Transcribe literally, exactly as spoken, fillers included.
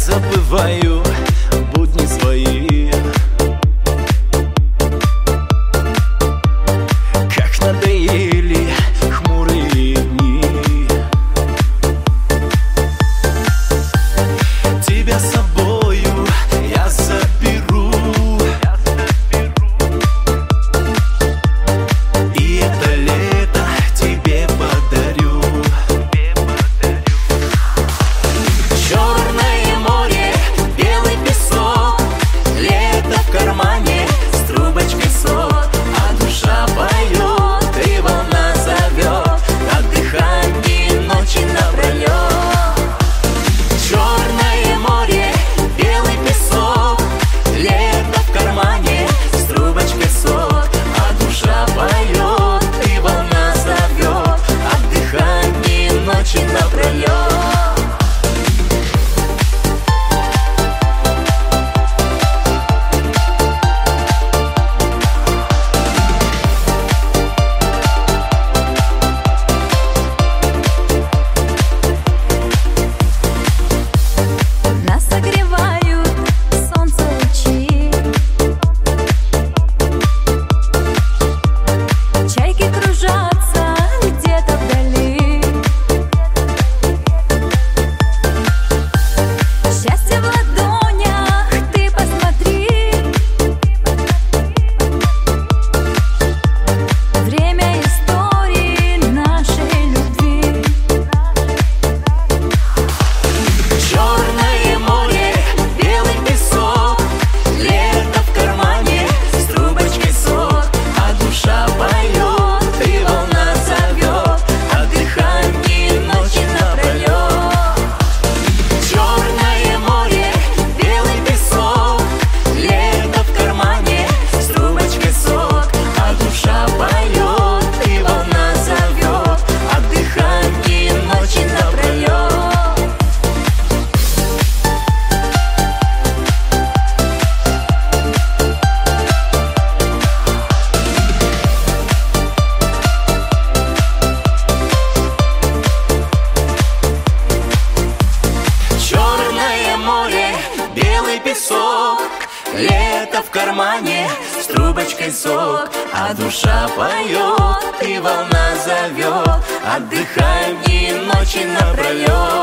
забываю будни свои. Как надоели хмурые дни. Тебя с собою я заберу, и это лето тебе подарю. Черное море, белый песок, лето в кармане с трубочкой сок, а душа поет и волна зовет, отдыхай дни, ночи напролет. Черное море, белый песок, лето в кармане с трубочкой сок, а душа поет и волна зовет, отдыхай дни, ночи напролет. Нас согревают солнце лучи, чайки кружатся где-то вдали. Счастье в ладонях, ты посмотри. Время истории нашей любви. Черное море, белый песок, лето в кармане с трубочкой сок, а душа поет и волна зовет, отдыхай дни, ночи напролет. Черное море, белый песок, лето в кармане с трубочкой сок, а душа поет и волна зовет, отдыхай дни, ночи напролет. Черное море, белый песок, лето в кармане с трубочкой сок, а душа поет и волна зовет, отдыхай дни, ночи напролет.